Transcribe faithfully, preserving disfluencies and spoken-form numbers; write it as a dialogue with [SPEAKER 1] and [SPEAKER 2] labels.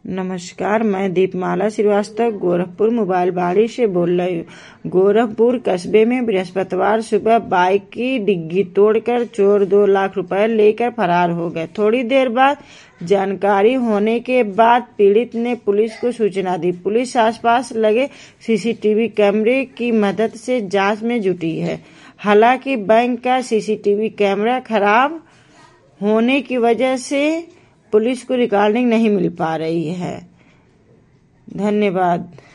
[SPEAKER 1] नमस्कार, मैं दीपमाला श्रीवास्तव गोरखपुर मोबाइल बाड़ी से बोल रही हूँ। गोरखपुर कस्बे में बृहस्पतिवार सुबह बाइक की डिग्गी तोड़कर चोर दो लाख रुपए लेकर फरार हो गए। थोड़ी देर बाद जानकारी होने के बाद पीड़ित ने पुलिस को सूचना दी। पुलिस आसपास लगे सीसीटीवी कैमरे की मदद से जांच में जुटी है। हालांकि बैंक का सीसीटीवी कैमरा खराब होने की वजह से पुलिस को रिकॉर्डिंग नहीं मिल पा रही है। धन्यवाद।